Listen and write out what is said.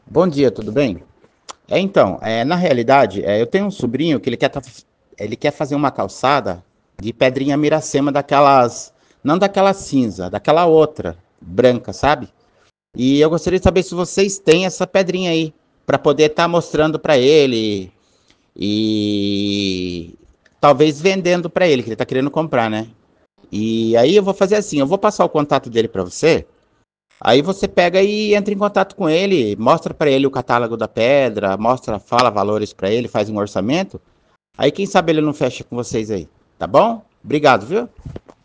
Bom dia, tudo bem? Na realidade, eu tenho um sobrinho que ele quer fazer uma calçada de pedrinha Miracema daquelas, não daquela cinza, daquela outra, branca, sabe? E eu gostaria de saber se vocês têm essa pedrinha aí, para poder estar mostrando para ele e talvez vendendo para ele, que ele está querendo comprar, né? E aí eu vou fazer assim, eu vou passar o contato dele para você. Aí você pega e entra em contato com ele, mostra para ele o catálogo da pedra, mostra, fala valores para ele, faz um orçamento. Aí quem sabe ele não fecha com vocês aí, tá bom? Obrigado, viu?